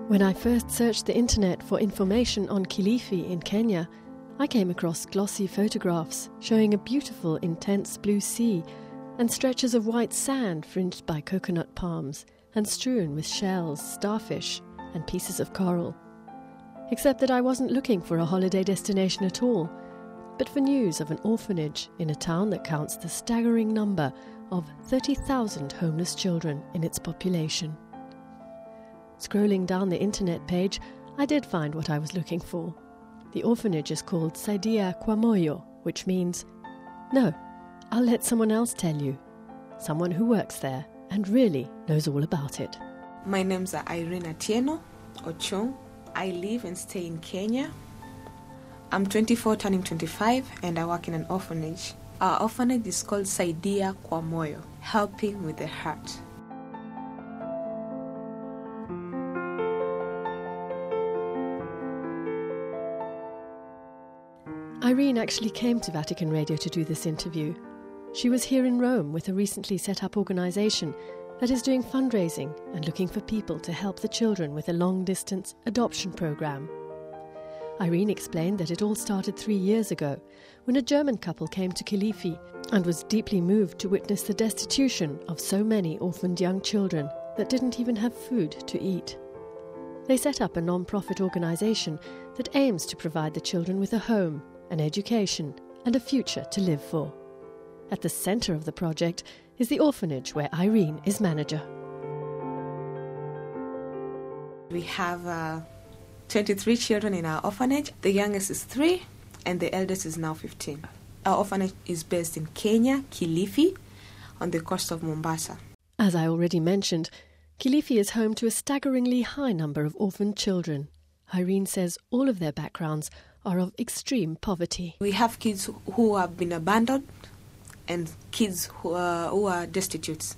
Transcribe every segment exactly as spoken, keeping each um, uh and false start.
When I first searched the internet for information on Kilifi in Kenya, I came across glossy photographs showing a beautiful, intense blue sea and stretches of white sand fringed by coconut palms and strewn with shells, starfish and pieces of coral. Except that I wasn't looking for a holiday destination at all, but for news of an orphanage in a town that counts the staggering number of thirty thousand homeless children in its population. Scrolling down the internet page, I did find what I was looking for. The orphanage is called Saidia Kwa Moyo, which means, no, I'll let someone else tell you. Someone who works there and really knows all about it. My name's Irene Atieno Ochong. I live and stay in Kenya. I'm twenty-four, turning twenty-five, and I work in an orphanage. Our orphanage is called Saidia Kwa Moyo, helping with the heart. Irene actually came to Vatican Radio to do this interview. She was here in Rome with a recently set up organisation that is doing fundraising and looking for people to help the children with a long-distance adoption programme. Irene explained that it all started three years ago when a German couple came to Kilifi and was deeply moved to witness the destitution of so many orphaned young children that didn't even have food to eat. They set up a non-profit organisation that aims to provide the children with a home, an education and a future to live for. At the centre of the project is the orphanage where Irene is manager. We have uh, twenty-three children in our orphanage. The youngest is three and the eldest is now fifteen. Our orphanage is based in Kenya, Kilifi, on the coast of Mombasa. As I already mentioned, Kilifi is home to a staggeringly high number of orphaned children. Irene says all of their backgrounds are of extreme poverty. We have kids who have been abandoned and kids who are, who are destitute.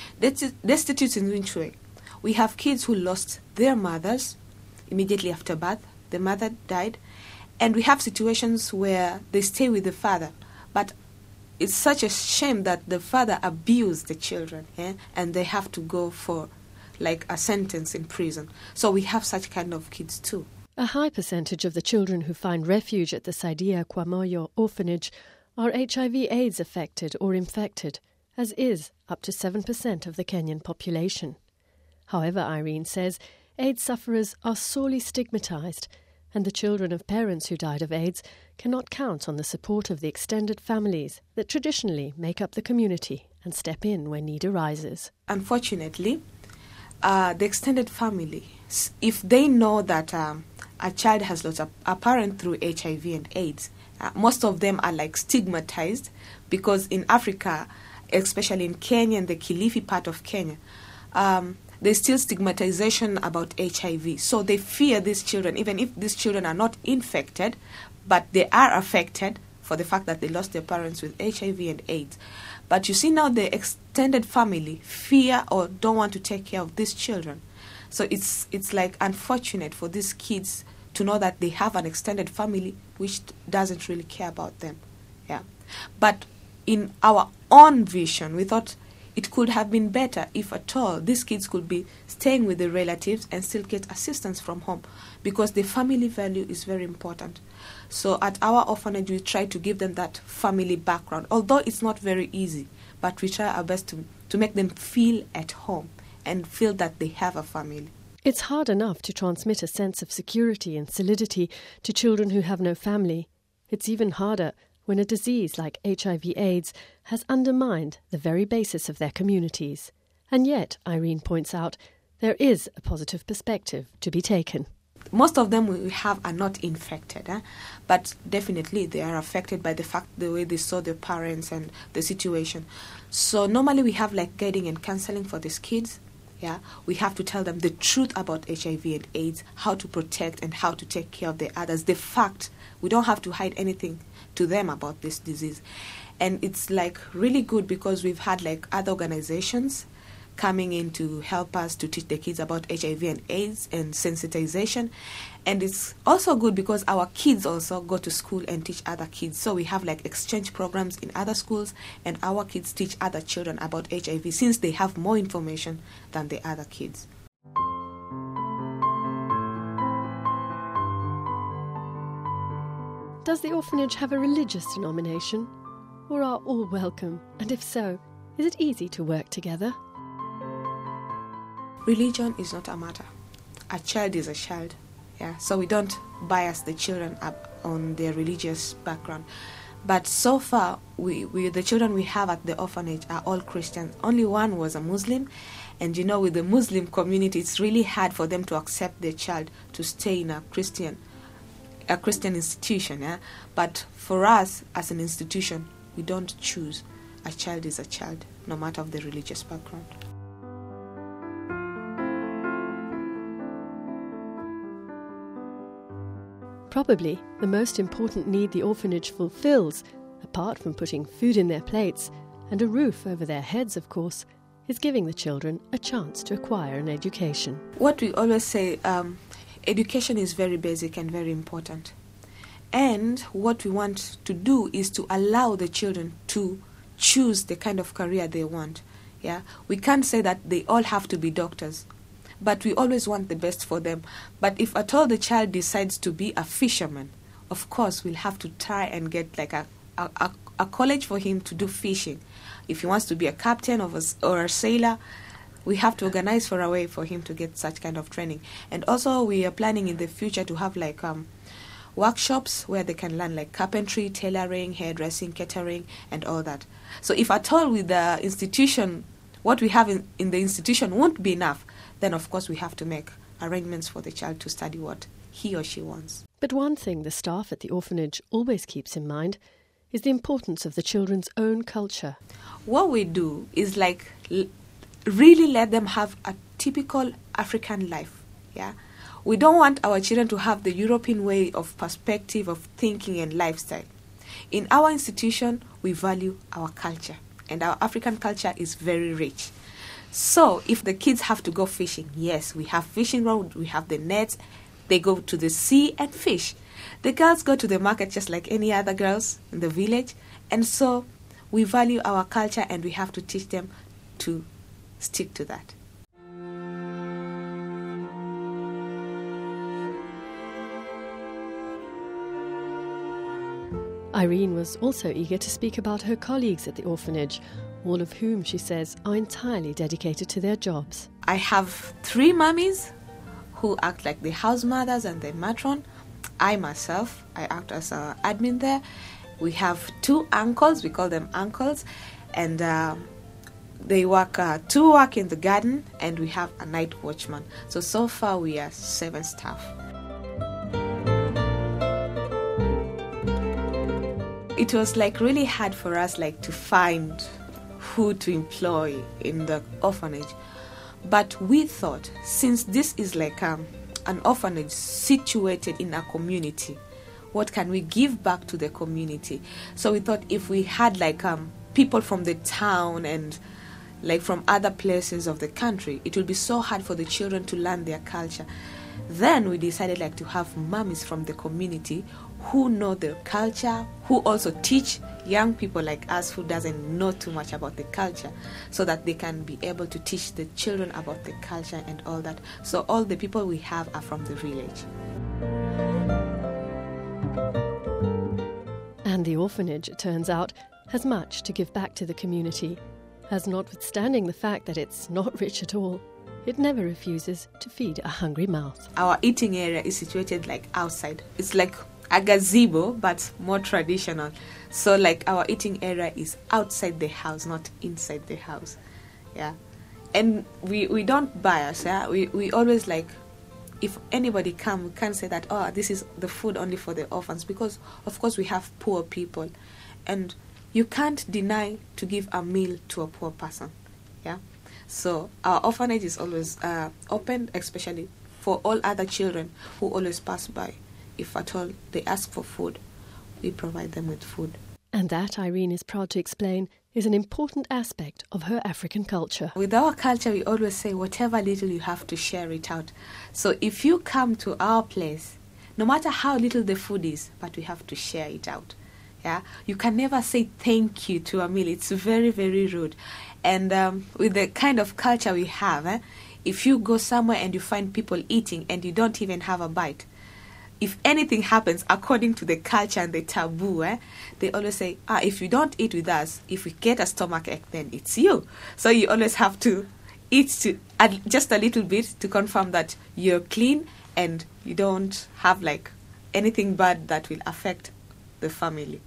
Destitute in which way? We have kids who lost their mothers immediately after birth. The mother died. And we have situations where they stay with the father. But it's such a shame that the father abused the children, eh? And they have to go for like a sentence in prison. So we have such kind of kids too. A high percentage of the children who find refuge at the Saidia Kwa Moyo orphanage are H I V AIDS affected or infected, as is up to seven percent of the Kenyan population. However, Irene says AIDS sufferers are sorely stigmatised, and the children of parents who died of AIDS cannot count on the support of the extended families that traditionally make up the community and step in when need arises. Unfortunately, uh, the extended family, if they know that um, a child has lost a, a parent through H I V and AIDS, uh, most of them are like stigmatized because in Africa, especially in Kenya and the Kilifi part of Kenya, um, there's still stigmatization about H I V. So they fear these children, even if these children are not infected, but they are affected for the fact that they lost their parents with H I V and AIDS. But you see now the extended family fear or don't want to take care of these children. So it's it's like unfortunate for these kids to know that they have an extended family which doesn't really care about them. Yeah. But in our own vision, we thought it could have been better if at all these kids could be staying with their relatives and still get assistance from home, because the family value is very important. So at our orphanage, we try to give them that family background, although it's not very easy, but we try our best to, to make them feel at home and feel that they have a family. It's hard enough to transmit a sense of security and solidity to children who have no family. It's even harder when a disease like H I V AIDS has undermined the very basis of their communities. And yet, Irene points out, there is a positive perspective to be taken. Most of them we have are not infected, eh? But definitely they are affected by the fact the way they saw their parents and the situation. So normally we have like guiding and counseling for these kids. Yeah, we have to tell them the truth about H I V and AIDS, how to protect and how to take care of the others. The fact, we don't have to hide anything to them about this disease. And it's like really good because we've had like other organizations coming in to help us to teach the kids about H I V and AIDS and sensitization. And it's also good because our kids also go to school and teach other kids. So we have like exchange programs in other schools, and our kids teach other children about H I V since they have more information than the other kids. Does the orphanage have a religious denomination? Or are all welcome? And if so, is it easy to work together? Religion is not a matter. A child is a child. Yeah, so we don't bias the children up on their religious background. But so far, we, we the children we have at the orphanage are all Christians. Only one was a Muslim. And you know, with the Muslim community, it's really hard for them to accept their child to stay in a Christian a Christian institution. Yeah? But for us, as an institution, we don't choose. A child is a child, no matter of the religious background. Probably the most important need the orphanage fulfills, apart from putting food in their plates and a roof over their heads, of course, is giving the children a chance to acquire an education. What we always say, um, education is very basic and very important. And what we want to do is to allow the children to choose the kind of career they want. Yeah, we can't say that they all have to be doctors, but we always want the best for them. But if at all the child decides to be a fisherman, of course we'll have to try and get like a, a, a college for him to do fishing. If he wants to be a captain of a, or a sailor, we have to organize for a way for him to get such kind of training. And also we are planning in the future to have like um, workshops where they can learn like carpentry, tailoring, hairdressing, catering, and all that. So if at all with the institution, what we have in, in the institution won't be enough, then of course we have to make arrangements for the child to study what he or she wants. But one thing the staff at the orphanage always keeps in mind is the importance of the children's own culture. What we do is like l- really let them have a typical African life. Yeah, we don't want our children to have the European way of perspective of thinking and lifestyle. In our institution, we value our culture, and our African culture is very rich. So if the kids have to go fishing, yes, we have fishing rod, we have the nets, they go to the sea and fish. The girls go to the market just like any other girls in the village, and so we value our culture and we have to teach them to stick to that. Irene was also eager to speak about her colleagues at the orphanage, all of whom, she says, are entirely dedicated to their jobs. I have three mummies who act like the house mothers and the matron. I myself, I act as an admin there. We have two uncles, we call them uncles, and uh, they work, uh, two work in the garden, and we have a night watchman. So, so far we are seven staff. It was like really hard for us like to find who to employ in the orphanage. But we thought, since this is like um, an orphanage situated in a community, what can we give back to the community? So we thought if we had like um, people from the town and like from other places of the country, it would be so hard for the children to learn their culture. Then we decided like to have mummies from the community who know their culture, who also teach young people like us who doesn't know too much about the culture, so that they can be able to teach the children about the culture and all that. So all the people we have are from the village. And the orphanage, it turns out, has much to give back to the community, as notwithstanding the fact that it's not rich at all, it never refuses to feed a hungry mouth. Our eating area is situated like outside. It's like a gazebo, but more traditional. So like our eating area is outside the house, not inside the house. Yeah. And we, we don't bias, yeah. We we always like, if anybody come, we can't say that, oh, this is the food only for the orphans, because of course we have poor people. And you can't deny to give a meal to a poor person. Yeah. So our orphanage is always uh, open, especially for all other children who always pass by. If at all they ask for food, we provide them with food. And that, Irene is proud to explain, is an important aspect of her African culture. With our culture, we always say, whatever little you have to share it out. So if you come to our place, no matter how little the food is, but we have to share it out. Yeah, you can never say thank you to a meal. It's very, very rude. And um, with the kind of culture we have, eh, if you go somewhere and you find people eating and you don't even have a bite, if anything happens according to the culture and the taboo, eh, they always say, ah, if you don't eat with us, if we get a stomach ache, then it's you. So you always have to eat to uh, just a little bit to confirm that you're clean and you don't have like anything bad that will affect the family.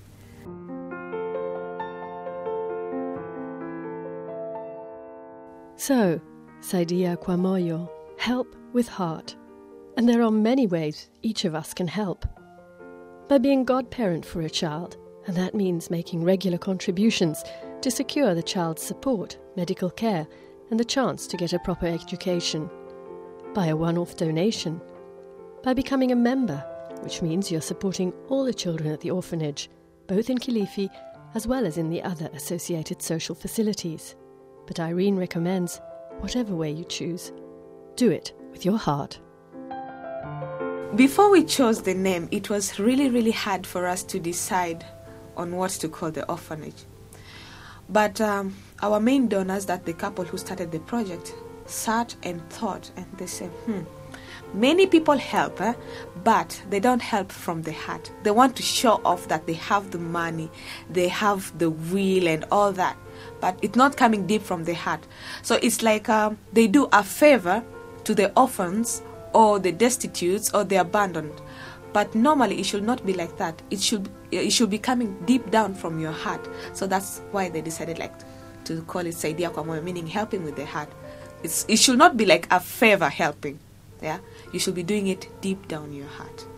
So, Saidia kwa moyo, help with heart. And there are many ways each of us can help. By being godparent for a child, and that means making regular contributions to secure the child's support, medical care, and the chance to get a proper education. By a one-off donation. By becoming a member, which means you're supporting all the children at the orphanage, both in Kilifi as well as in the other associated social facilities. But Irene recommends, whatever way you choose, do it with your heart. Before we chose the name, it was really, really hard for us to decide on what to call the orphanage. But um, our main donors, that the couple who started the project, sat and thought, and they said, hmm, many people help, eh? But they don't help from the heart. They want to show off that they have the money, they have the will and all that, but it's not coming deep from the heart. So it's like um, they do a favor to the orphans or the destitutes or the abandoned. But normally it should not be like that. It should it should be coming deep down from your heart. So that's why they decided like to call it Saidia kwa moyo, meaning helping with the heart. It's, it should not be like a favor helping. Yeah, you should be doing it deep down your heart.